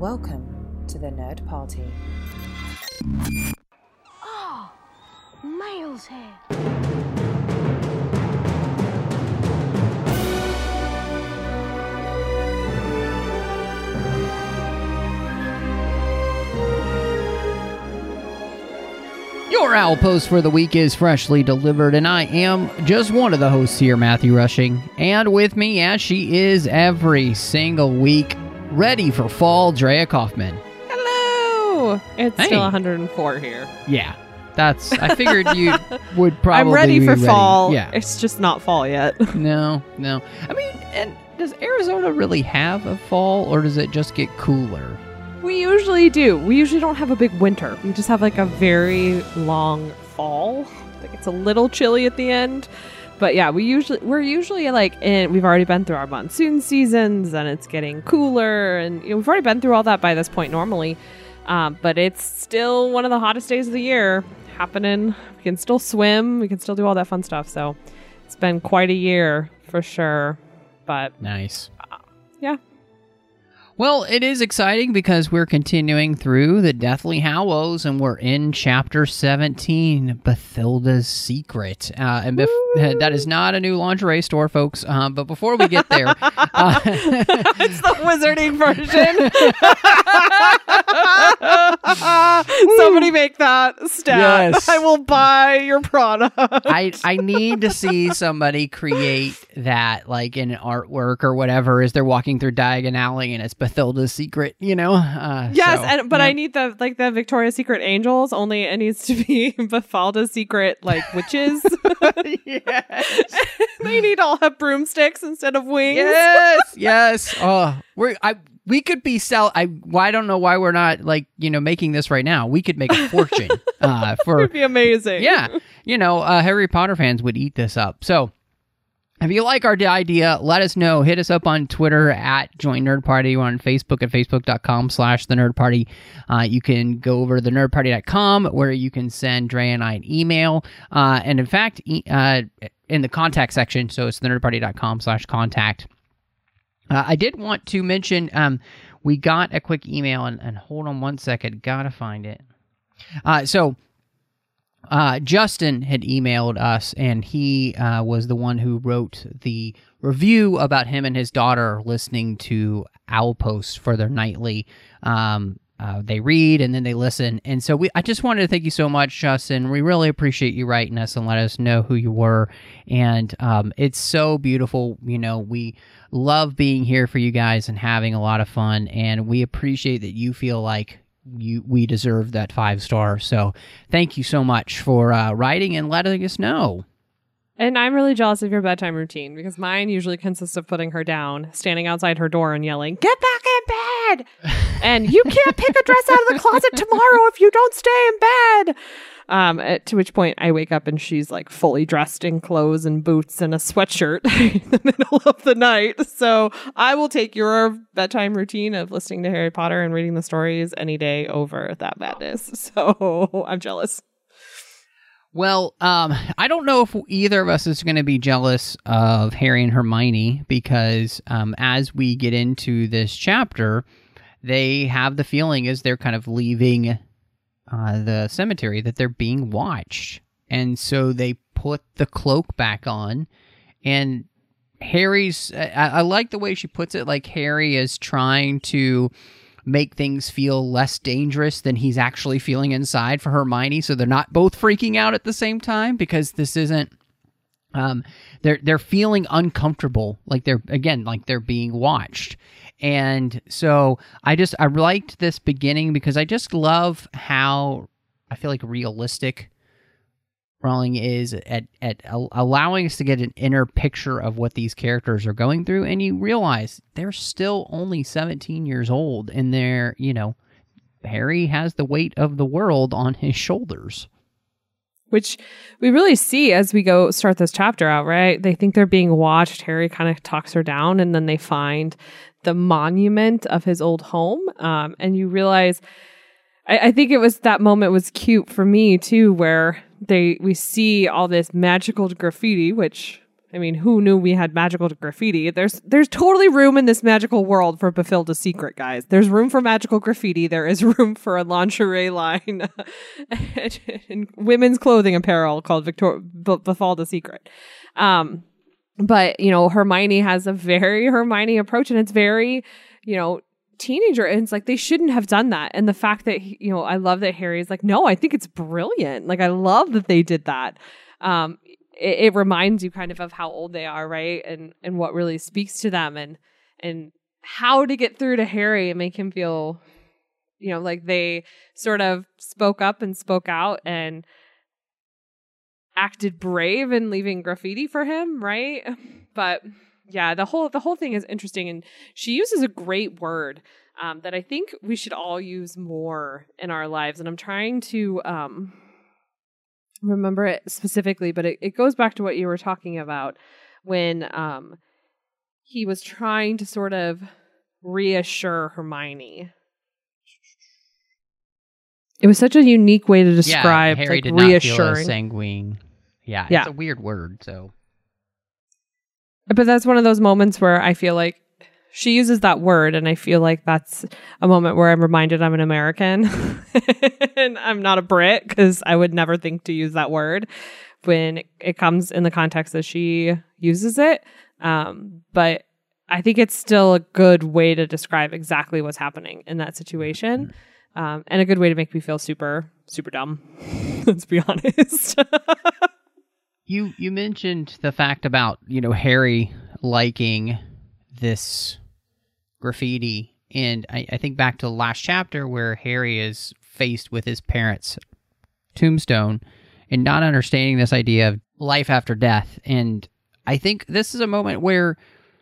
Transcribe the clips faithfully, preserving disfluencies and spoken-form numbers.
Welcome to the Nerd Party. Oh, Miles here. Your Owl Post for the week is freshly delivered, and I am just one of the hosts here, Matthew Rushing. And with me, as she is every single week, ready for fall, Drea Kaufman. Hello! It's Hey. still one hundred four here. Yeah, that's. I figured you would probably. I'm ready be for ready. fall. Yeah. It's just not fall yet. No, no. I mean, and does Arizona really have a fall, or does it just get cooler? We usually do. We usually don't have a big winter. We just have like a very long fall. Like it's a little chilly at the end. But yeah, we usually we're usually like in we've already been through our monsoon seasons and it's getting cooler and you know, we've already been through all that by this point normally. Um, but it's still one of the hottest days of the year happening. We can still swim, we can still do all that fun stuff. So it's been quite a year for sure. But Nice. uh, yeah. Well, it is exciting because we're continuing through the Deathly Hallows, and we're in Chapter seventeen, Bathilda's Secret. Uh, and bef- that is not a new lingerie store, folks. Uh, but before we get there... uh, It's the wizarding version. Somebody make that stat. Yes. I will buy your product. I, I need to see somebody create that, like, in artwork or whatever, as they're walking through Diagon Alley, and it's Bathilda's Secret, you know? Uh, Yes, so, and but yeah. I need the like the Victoria's Secret angels. Only it needs to be Bafalda's Secret like witches. Yes. They need all have broomsticks instead of wings. Yes, yes. Oh, we're I we could be sell. I well, I don't know why we're not like you know making this right now. We could make a fortune uh, It for would be amazing. yeah. You know, uh, Harry Potter fans would eat this up. So. If you like our idea, let us know. Hit us up on Twitter at Join Nerd Party. We're on Facebook at facebook.com slash The Nerd Party. Uh, you can go over to the nerd party dot com where you can send Dre and I an email. Uh, and in fact, e- uh, in the contact section, so it's the nerd party dot com slash contact. Uh, I did want to mention um, we got a quick email, and, and hold on one second. Gotta find it. Uh, so... Uh, Justin had emailed us, and he uh, was the one who wrote the review about him and his daughter listening to Owl Post for their nightly. Um, uh, they read and then they listen, and so we. I just wanted to thank you so much, Justin. We really appreciate you writing us and let us know who you were, and um, it's so beautiful. You know, we love being here for you guys and having a lot of fun, and we appreciate that you feel like. You, we deserve that five star. So thank you so much for uh, writing and letting us know. And I'm really jealous of your bedtime routine because mine usually consists of putting her down, standing outside her door and yelling, "Get back in bed!" And you can't pick a dress out of the closet tomorrow if you don't stay in bed. Um, at, to which point I wake up and she's like fully dressed in clothes and boots and a sweatshirt in the middle of the night. So I will take your bedtime routine of listening to Harry Potter and reading the stories any day over that madness. So I'm jealous. Well, um, I don't know if either of us is going to be jealous of Harry and Hermione because um, as we get into this chapter, they have the feeling as they're kind of leaving uh, the cemetery that they're being watched. And so they put the cloak back on. And Harry's... I, I like the way she puts it, like Harry is trying to make things feel less dangerous than he's actually feeling inside for Hermione, so they're not both freaking out at the same time because this isn't um they're they're feeling uncomfortable, like they're again like they're being watched. And so I just I liked this beginning because I just love how I feel like realistic Rowling is at, at allowing us to get an inner picture of what these characters are going through, and you realize they're still only seventeen years old, and they're, you know, Harry has the weight of the world on his shoulders. Which we really see as we go start this chapter out, right? They think they're being watched. Harry kind of talks her down, and then they find the monument of his old home, um, and you realize... I, I think it was that moment was cute for me too, where they we see all this magical graffiti, which I mean, who knew we had magical graffiti? There's there's totally room in this magical world for Bafilda's secret, guys. There's room for magical graffiti. There is room for a lingerie line and, and women's clothing apparel called Victor B- Bafalda's Secret. Um, but, you know, Hermione has a very Hermione approach, and it's very, you know, teenager. And it's like, they shouldn't have done that. And the fact that, he, you know, I love that Harry's like, no, I think it's brilliant. Like, I love that they did that. Um, it, it reminds you kind of of how old they are, right? And and what really speaks to them, and and how to get through to Harry and make him feel, you know, like they sort of spoke up and spoke out and acted brave in leaving graffiti for him, right? But yeah, the whole the whole thing is interesting, and she uses a great word um, that I think we should all use more in our lives. And I'm trying to um, remember it specifically, but it, it goes back to what you were talking about when um, he was trying to sort of reassure Hermione. It was such a unique way to describe yeah, Harry like did not reassuring. feel as sanguine. Yeah, yeah, it's a weird word. So, but that's one of those moments where I feel like she uses that word, and I feel like that's a moment where I'm reminded I'm an American and I'm not a Brit, because I would never think to use that word when it comes in the context that she uses it. Um, but I think it's still a good way to describe exactly what's happening in that situation. Um, and a good way to make me feel super, super dumb. Let's be honest. you you mentioned the fact about, you know, Harry liking this graffiti, and I, I think back to the last chapter where Harry is faced with his parents' tombstone and not understanding this idea of life after death. And I think this is a moment where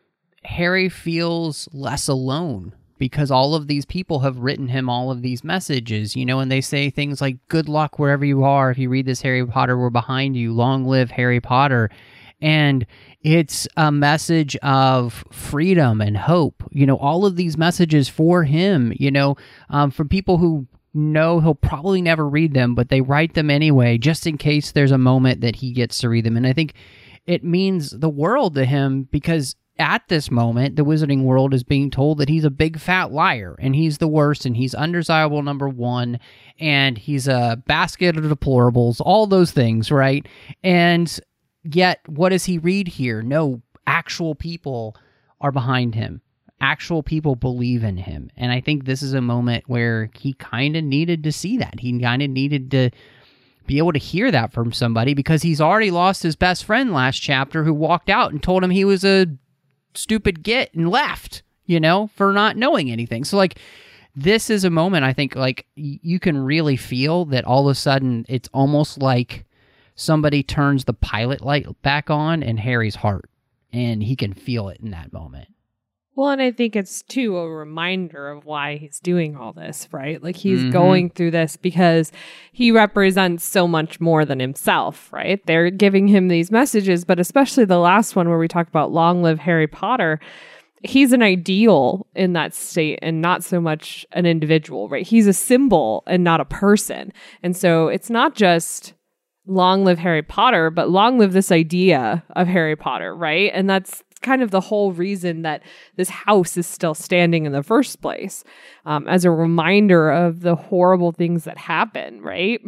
Harry feels less alone, because all of these people have written him all of these messages, you know, and they say things like, good luck wherever you are. If you read this, Harry Potter, we're behind you. Long live Harry Potter. And it's a message of freedom and hope. You know, all of these messages for him, you know, um, from people who know he'll probably never read them, but they write them anyway, just in case there's a moment that he gets to read them. And I think it means the world to him, because at this moment, the wizarding world is being told that he's a big fat liar, and he's the worst, and he's undesirable number one, and he's a basket of deplorables, all those things, right? And yet, what does he read here? No, actual people are behind him. Actual people believe in him. And I think this is a moment where he kind of needed to see that. He kind of needed to be able to hear that from somebody, because he's already lost his best friend last chapter, who walked out and told him he was a stupid git and left, you know, for not knowing anything. So like, this is a moment, I think, like, y- you can really feel that all of a sudden it's almost like somebody turns the pilot light back on in Harry's heart, and he can feel it in that moment. Well, and I think it's, too, a reminder of why he's doing all this, right? Like, he's Mm-hmm. going through this because he represents so much more than himself, right? They're giving him these messages, but especially the last one where we talk about long live Harry Potter, he's an ideal in that state and not so much an individual, right? He's a symbol and not a person. And so it's not just long live Harry Potter, but long live this idea of Harry Potter, right? And that's kind of the whole reason that this house is still standing in the first place, um, as a reminder of the horrible things that happen, right?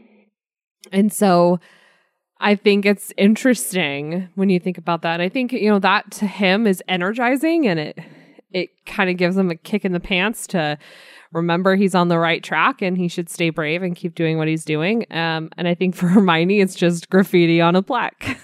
And so I think it's interesting when you think about that. I think, you know, that to him is energizing, and it it kind of gives him a kick in the pants to remember he's on the right track and he should stay brave and keep doing what he's doing. Um, and I think for Hermione, it's just graffiti on a plaque.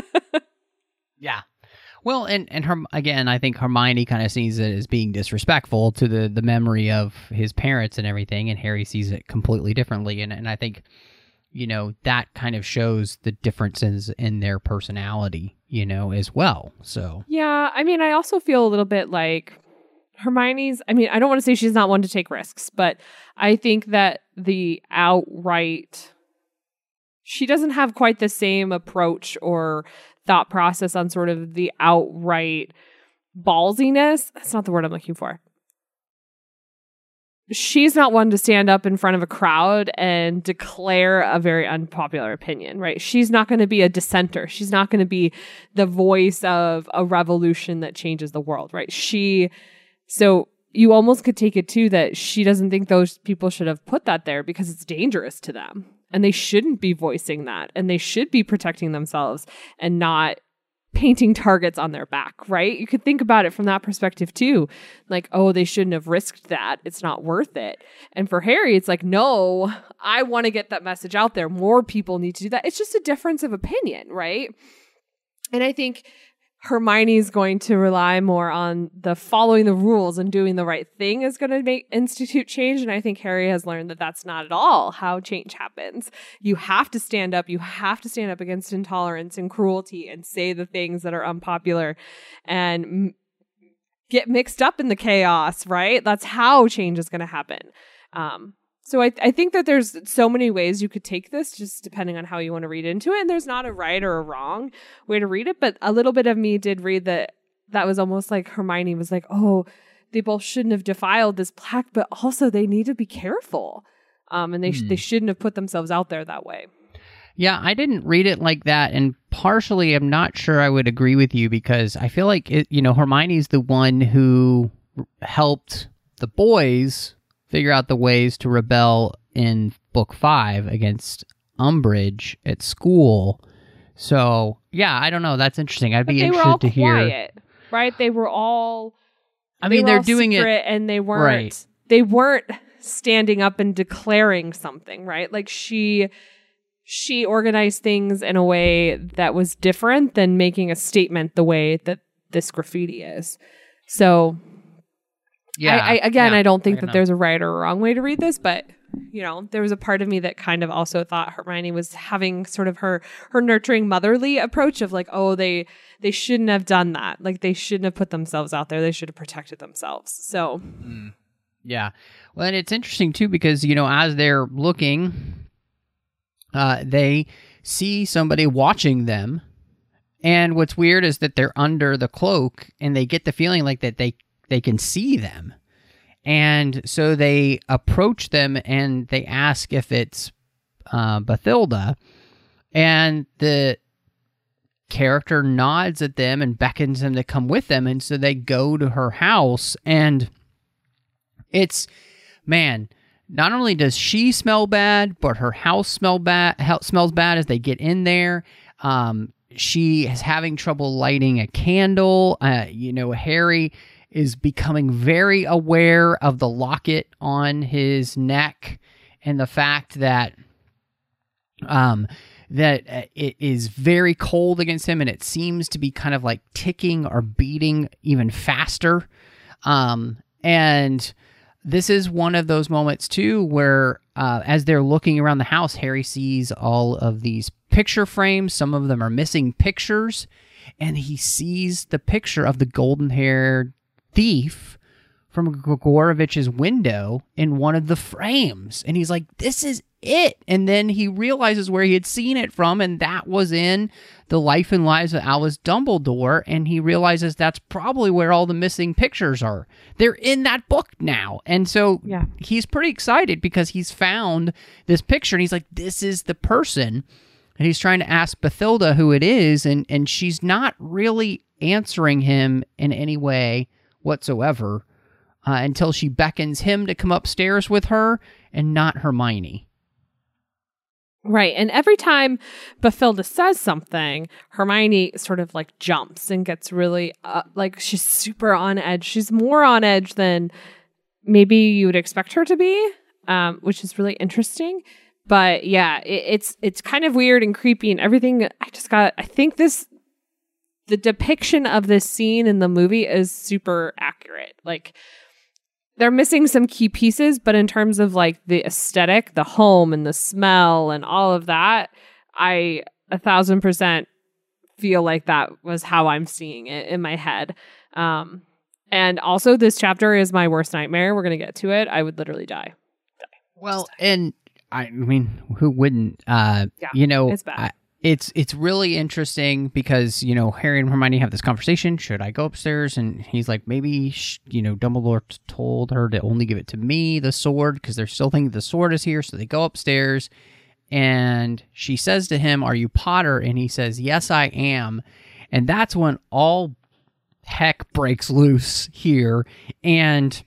Yeah. Well, and, and her, again, I think Hermione kind of sees it as being disrespectful to the, the memory of his parents and everything, and Harry sees it completely differently. And, and I think, you know, that kind of shows the differences in their personality, you know, as well. So, yeah, I mean, I also feel a little bit like Hermione's, I mean, I don't want to say she's not one to take risks, but I think that the outright, she doesn't have quite the same approach or thought process on sort of the outright ballsiness. That's not the word I'm looking for. she's not one to stand up in front of a crowd and declare a very unpopular opinion, right? She's not going to be a dissenter. She's not going to be the voice of a revolution that changes the world, right? She, so you almost could take it too that she doesn't think those people should have put that there because it's dangerous to them. And they shouldn't be voicing that. And they should be protecting themselves and not painting targets on their back, right? You could think about it from that perspective too. Like, oh, they shouldn't have risked that. It's not worth it. And for Harry, it's like, no, I want to get that message out there. More people need to do that. It's just a difference of opinion, right? And I think Hermione is going to rely more on the following the rules and doing the right thing is going to make institute change. And I think Harry has learned that that's not at all how change happens. You have to stand up. You have to stand up against intolerance and cruelty and say the things that are unpopular and m- get mixed up in the chaos, right? That's how change is going to happen. Um, So I, I think that there's so many ways you could take this, just depending on how you want to read into it. And there's not a right or a wrong way to read it. But a little bit of me did read that that was almost like Hermione was like, oh, they both shouldn't have defiled this plaque, but also they need to be careful. Um, and they sh- Hmm. they shouldn't have put themselves out there that way. Yeah, I didn't read it like that, and partially I'm not sure I would agree with you because I feel like, it, you know, Hermione's the one who helped the boys figure out the ways to rebel in book five against Umbridge at school. So, yeah, I don't know. That's interesting. I'd But be they interested were all to hear. quiet, right? They were all. I they mean, were they're all doing it secret and they weren't. right. They weren't standing up and declaring something, right? Like she. She organized things in a way that was different than making a statement the way that this graffiti is. So, Yeah. I, I again, yeah, I don't think I that know. there's a right or a wrong way to read this, but you know, there was a part of me that kind of also thought Hermione was having sort of her her nurturing motherly approach of like, oh, they they shouldn't have done that. Like they shouldn't have put themselves out there. They should have protected themselves. So, Yeah. Well, and it's interesting, too, because, you know, as they're looking, uh, they see somebody watching them. And what's weird is that they're under the cloak and they get the feeling like that they, they can see them. And so they approach them and they ask if it's uh, Bathilda. And the character nods at them and beckons them to come with them. And so they go to her house and it's, man, not only does she smell bad, but her house smell bad, smells bad as they get in there. Um, she is having trouble lighting a candle. Uh, you know, Harry is becoming very aware of the locket on his neck and the fact that um, that uh, it is very cold against him and it seems to be kind of like ticking or beating even faster. Um, and this is one of those moments, too, where uh, as they're looking around the house, Harry sees all of these picture frames. Some of them are missing pictures. And he sees the picture of the golden-haired thief from Grigorovich's window in one of the frames. And he's like, this is it. And then he realizes where he had seen it from, and that was in The Life and Lives of Albus Dumbledore. And he realizes that's probably where all the missing pictures are. They're in that book now. And so yeah. he's pretty excited because he's found this picture, and he's like, this is the person. And he's trying to ask Bathilda who it is, and, and she's not really answering him in any way whatsoever uh, until she beckons him to come upstairs with her and not Hermione. Right. And every time Bathilda says something, Hermione sort of like jumps and gets really uh, like she's super on edge. She's more on edge than maybe you would expect her to be, um, which is really interesting. But yeah, it, it's it's kind of weird and creepy and everything. I just got, I think this, the depiction of this scene in the movie is super accurate. Like, they're missing some key pieces, but in terms of like the aesthetic, the home and the smell and all of that, I a thousand percent feel like that was how I'm seeing it in my head. Um, and also, this chapter is my worst nightmare. We're going to get to it. I would literally die. die. Well, and I mean, who wouldn't? Uh, Yeah, you know, it's bad. I, it's it's really interesting because, you know, Harry and Hermione have this conversation. Should I go upstairs? And he's like, maybe, sh- you know, Dumbledore told her to only give it to me, the sword, because they're still thinking the sword is here. So they go upstairs, and she says to him, are you Potter? And he says, yes, I am. And that's when all heck breaks loose here. And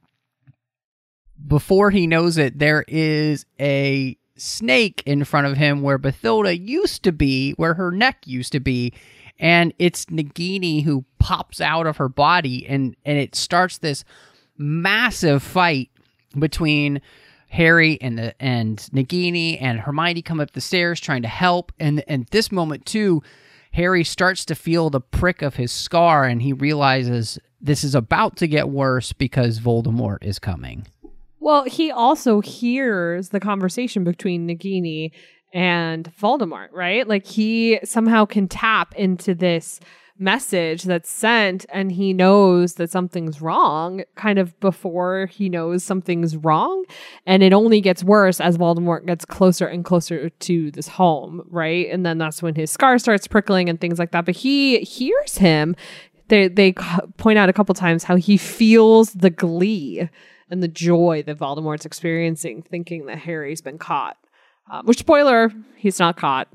before he knows it, there is a snake in front of him where Bathilda used to be, where her neck used to be, and it's Nagini who pops out of her body, and and it starts this massive fight between Harry and the and Nagini, and Hermione come up the stairs trying to help, and and this moment too, Harry starts to feel the prick of his scar, and he realizes this is about to get worse because Voldemort is coming. Well, he also hears the conversation between Nagini and Voldemort, right? Like, he somehow can tap into this message that's sent, and he knows that something's wrong kind of before he knows something's wrong. And it only gets worse as Voldemort gets closer and closer to this home, right? And then that's when his scar starts prickling and things like that. But he hears him. They, they point out a couple times how he feels the glee and the joy that Voldemort's experiencing, thinking that Harry's been caught. Um, which, spoiler, he's not caught.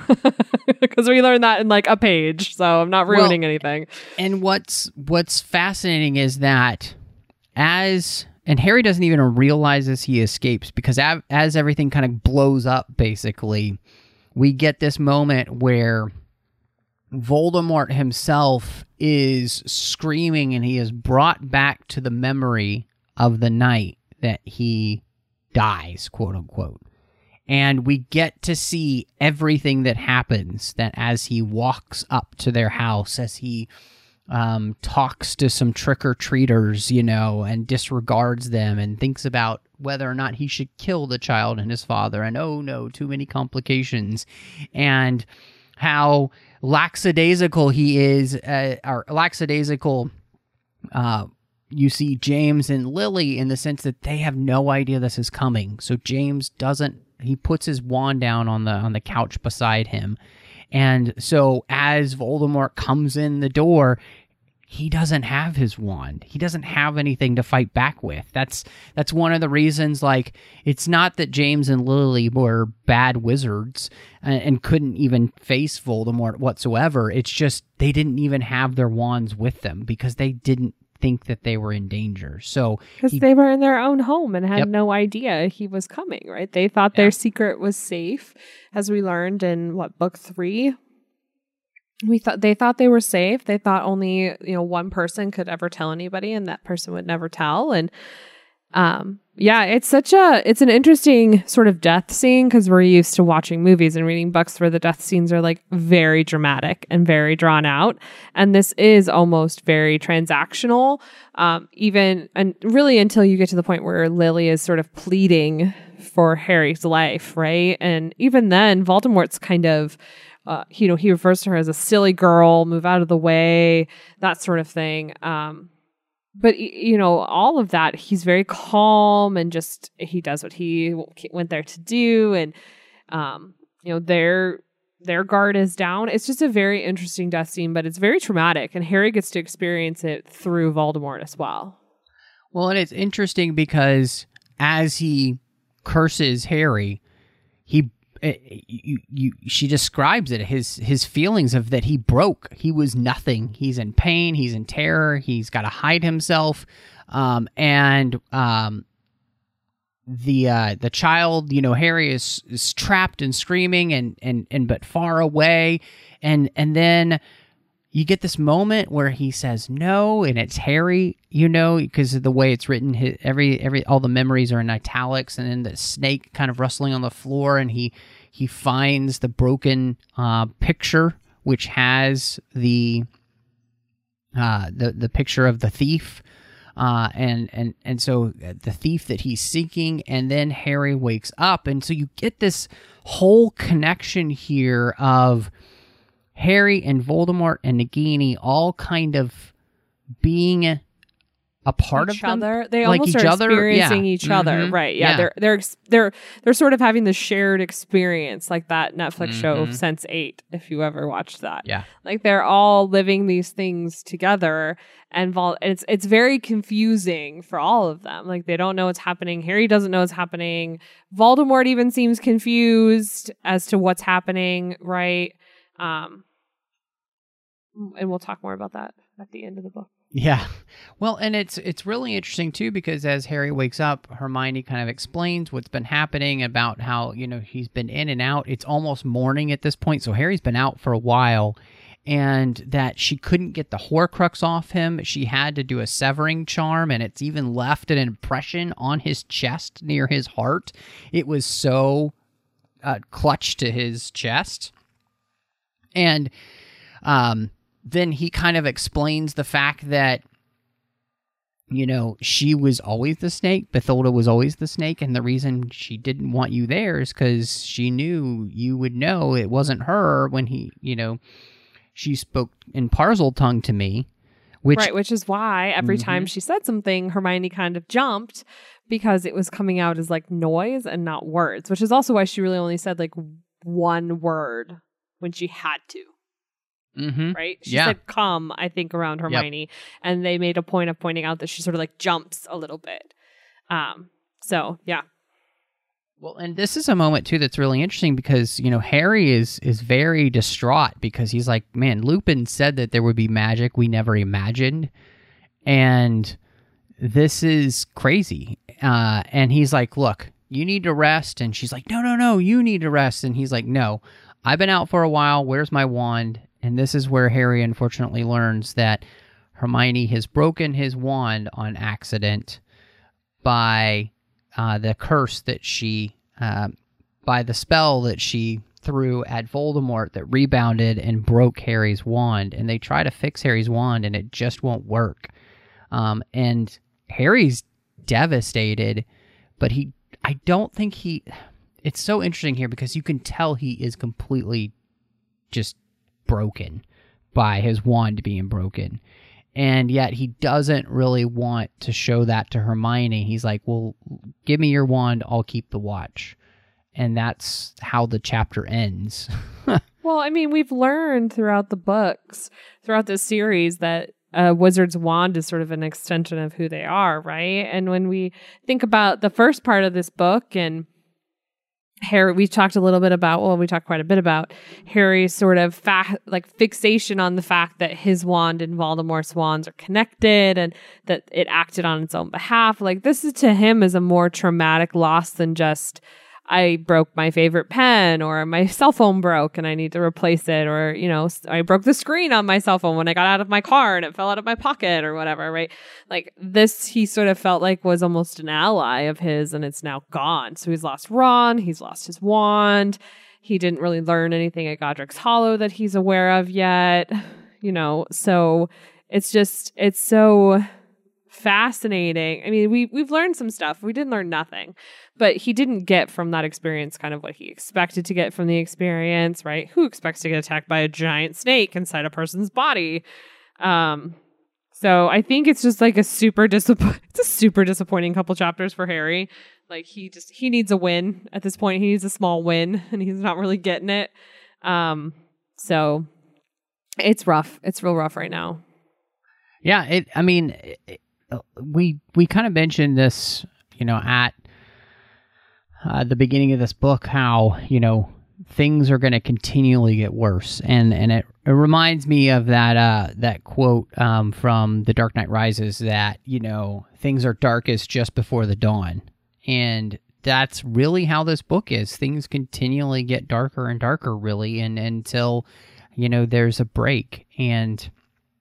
Because we learned that in like a page, so I'm not ruining well, anything. And what's what's fascinating is that as... And Harry doesn't even realize as he escapes, because av- as everything kind of blows up, basically, we get this moment where Voldemort himself is screaming, and he is brought back to the memory of the night that he dies, quote unquote. And we get to see everything that happens, that as he walks up to their house, as he um, talks to some trick-or-treaters, you know, and disregards them and thinks about whether or not he should kill the child and his father, and oh no, too many complications, and how lackadaisical he is, uh, or lackadaisical, uh, you see James and Lily in the sense that they have no idea this is coming. So James doesn't, he puts his wand down on the on the couch beside him. And so as Voldemort comes in the door, he doesn't have his wand. He doesn't have anything to fight back with. That's that's one of the reasons, like, it's not that James and Lily were bad wizards and, and couldn't even face Voldemort whatsoever. It's just they didn't even have their wands with them because they didn't think that they were in danger. So because they were in their own home and had yep. no idea he was coming, right? They thought their yeah. secret was safe, as we learned in what, book three. We thought they thought they were safe. They thought only, you know, one person could ever tell anybody, and that person would never tell. And um yeah, it's such a it's an interesting sort of death scene, because we're used to watching movies and reading books where the death scenes are like very dramatic and very drawn out, and this is almost very transactional, um even and really until you get to the point where Lily is sort of pleading for Harry's life, right? And even then Voldemort's kind of uh you know, he refers to her as a silly girl, move out of the way, that sort of thing. um But, you know, all of that, he's very calm and just, he does what he went there to do. And, um, you know, their, their guard is down. It's just a very interesting death scene, but it's very traumatic. And Harry gets to experience it through Voldemort as well. Well, and it's interesting because as he curses Harry, he You, you, she describes it, his his feelings of that he broke. He was nothing. He's in pain. He's in terror. He's got to hide himself. Um, and um, the uh, the child, you know, Harry is, is trapped and screaming and, and, and but far away. And and then you get this moment where he says no, and it's Harry, you know, because of the way it's written. His, every every all the memories are in italics, and then the snake kind of rustling on the floor, and he he finds the broken uh, picture, which has the uh, the the picture of the thief, uh, and and and so the thief that he's seeking, and then Harry wakes up, and so you get this whole connection here of Harry and Voldemort and Nagini all kind of being a part each of them, other. They like almost each are other? experiencing Yeah. each other, Mhm. right? Yeah, Yeah. they're they're ex- they're they're sort of having the shared experience, like that Netflix show Mhm. Sense eight. If you ever watched that, Yeah. like they're all living these things together, and vol- it's it's very confusing for all of them. Like they don't know what's happening. Harry doesn't know what's happening. Voldemort even seems confused as to what's happening, right? Um, and we'll talk more about that at the end of the book. Yeah. Well, and it's it's really interesting too because as Harry wakes up, Hermione kind of explains what's been happening about how, you know, he's been in and out. It's almost morning at this point, so Harry's been out for a while, and that she couldn't get the Horcrux off him. She had to do a severing charm, and it's even left an impression on his chest near his heart. It was so uh, clutched to his chest. And um then he kind of explains the fact that, you know, she was always the snake. Bathilda was always the snake. And the reason she didn't want you there is because she knew you would know it wasn't her when he, you know, she spoke in Parzel tongue to me. Which, right, which is why every Mhm. time she said something, Hermione kind of jumped because it was coming out as like noise and not words, which is also why she really only said like one word when she had to. mm-hmm. Right? She Yeah. said come, I think, around Hermione. And they made a point of pointing out that she sort of like jumps a little bit. Um, so yeah. Well, and this is a moment too that's really interesting because, you know, Harry is is very distraught because he's like, man, Lupin said that there would be magic we never imagined, and this is crazy. Uh, and he's like, look, you need to rest, and she's like, no, no, no, you need to rest, and he's like, no, I've been out for a while. Where's my wand? And this is where Harry unfortunately learns that Hermione has broken his wand on accident by uh, the curse that she, uh, by the spell that she threw at Voldemort that rebounded and broke Harry's wand. And they try to fix Harry's wand and it just won't work. Um, and Harry's devastated, but he, I don't think he, it's so interesting here because you can tell he is completely just broken by his wand being broken. And yet he doesn't really want to show that to Hermione. He's like, well, give me your wand, I'll keep the watch. And that's how the chapter ends. Well, I mean, we've learned throughout the books, throughout this series, that a wizard's wand is sort of an extension of who they are, right? And when we think about the first part of this book and Harry, we talked a little bit about, well, we talked quite a bit about Harry's sort of fa- like fixation on the fact that his wand and Voldemort's wands are connected and that it acted on its own behalf. Like this is to him is a more traumatic loss than just, I broke my favorite pen or my cell phone broke and I need to replace it, or, you know, I broke the screen on my cell phone when I got out of my car and it fell out of my pocket or whatever, right? Like this, he sort of felt like was almost an ally of his and it's now gone. So he's lost Ron, he's lost his wand. He didn't really learn anything at Godric's Hollow that he's aware of yet, you know, so it's just, it's so fascinating. I mean, we we've learned some stuff. We didn't learn nothing, but he didn't get from that experience kind of what he expected to get from the experience, right? Who expects to get attacked by a giant snake inside a person's body? Um, so I think it's just like a super disappoint. It's a super disappointing couple chapters for Harry. Like he just he needs a win at this point. He needs a small win, and he's not really getting it. Um, so it's rough. It's real rough right now. Yeah, it. I mean. It, We we kind of mentioned this, you know, at uh, the beginning of this book, how, you know, things are going to continually get worse, and and it, it reminds me of that uh, that quote um, from The Dark Knight Rises that, you know, things are darkest just before the dawn, and that's really how this book is. Things continually get darker and darker, really, and until, you know, there's a break, and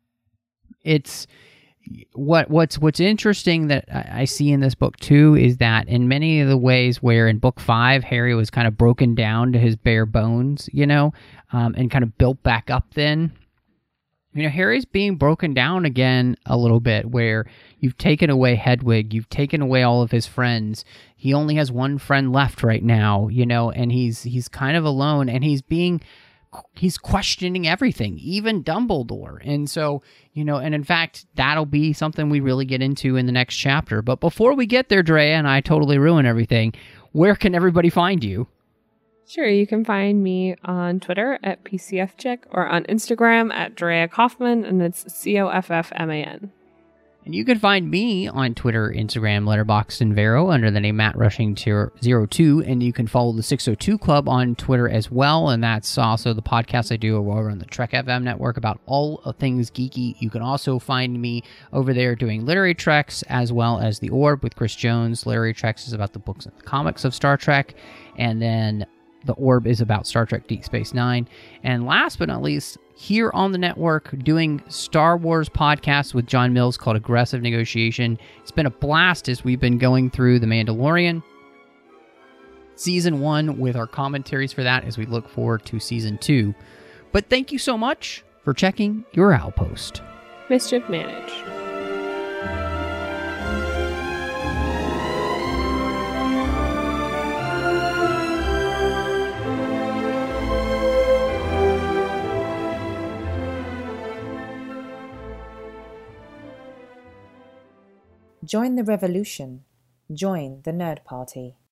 it's. What what's what's interesting that I see in this book too is that in many of the ways where in book five Harry was kind of broken down to his bare bones, you know, um, and kind of built back up, then, you know, Harry's being broken down again a little bit, where you've taken away Hedwig, you've taken away all of his friends. He only has one friend left right now, you know, and he's he's kind of alone, and he's being he's questioning everything, even Dumbledore. And so, you know, and in fact, that'll be something we really get into in the next chapter. But before we get there, Drea, and I totally ruin everything, where can everybody find you? Sure, you can find me on Twitter at P C F Chick or on Instagram at Drea Kaufman, and it's C O F F M A N. And you can find me on Twitter, Instagram, Letterboxd, and Vero under the name Matt Rushing zero two, and you can follow the six oh two Club on Twitter as well, and that's also the podcast I do over on the Trek F M network about all of things geeky. You can also find me over there doing Literary Treks as well as The Orb with Chris Jones. Literary Treks is about the books and the comics of Star Trek, and then The Orb is about Star Trek Deep Space Nine. And last but not least, here on the network, doing Star Wars podcasts with John Mills called Aggressive Negotiation. It's been a blast as we've been going through The Mandalorian Season one with our commentaries for that as we look forward to Season two. But thank you so much for checking your outpost. Mischief managed. Join the revolution. Join the Nerd Party.